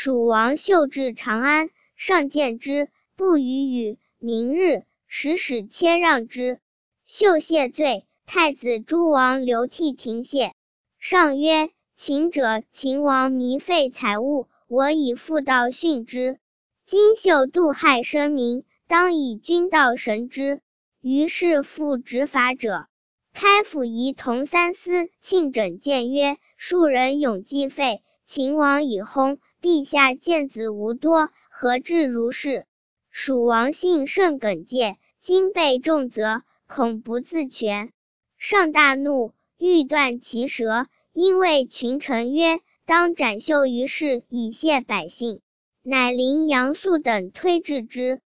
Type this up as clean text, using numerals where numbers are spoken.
蜀王秀至长安，上见之，不与，明日，使谦让之。秀谢罪，太子诸王流涕庭谢。上曰：秦者，秦王糜费财物，我以妇道训之。今秀妒害生民，当以君道绳之。于是复执法者。开府仪同三司庆整谏曰：庶人永继废，秦王已薨，陛下见子无多，何至如是？蜀王信甚耿介，今被重责，恐不自全。上大怒，欲断其舌，因谓群臣曰：当斩秀于市，以谢百姓。乃令杨素等推至之。